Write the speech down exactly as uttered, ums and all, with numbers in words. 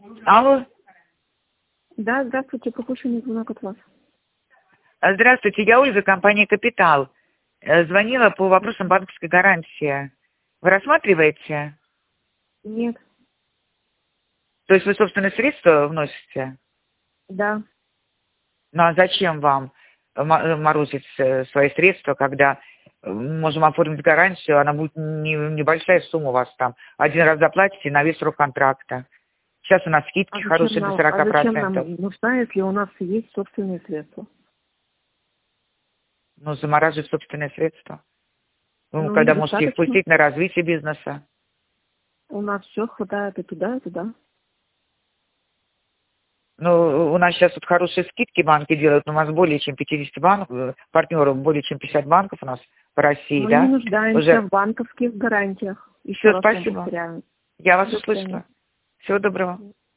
Алло. Да, здравствуйте, пропущенный звонок от вас. Здравствуйте, я Ольга, компания «Капитал». Э, Звонила по вопросам банковской гарантии. Вы рассматриваете? Нет. То есть вы собственные средства вносите? Да. Ну а зачем вам мо- морозить э, свои средства, когда э, можем оформить гарантию, она будет не- небольшая сумма у вас там. Один раз заплатите на весь срок контракта. Сейчас у нас скидки А зачем хорошие до нам, а сорока зачем нам процентов. нужна, если у нас есть собственные средства? Ну, замораживать собственные средства. Вы Ну, когда можете их недостаточно. пустить на развитие бизнеса. У нас все хватает и туда, и туда. Ну, у нас сейчас вот хорошие скидки банки делают, у нас более чем пятьдесят банков, партнеров, более чем пятьдесят банков у нас по России, Мы не да? нуждаемся Уже. в банковских гарантиях. Еще Все, раз вам спасибо. повторяю. Я вас До свидания. услышала. Всего доброго.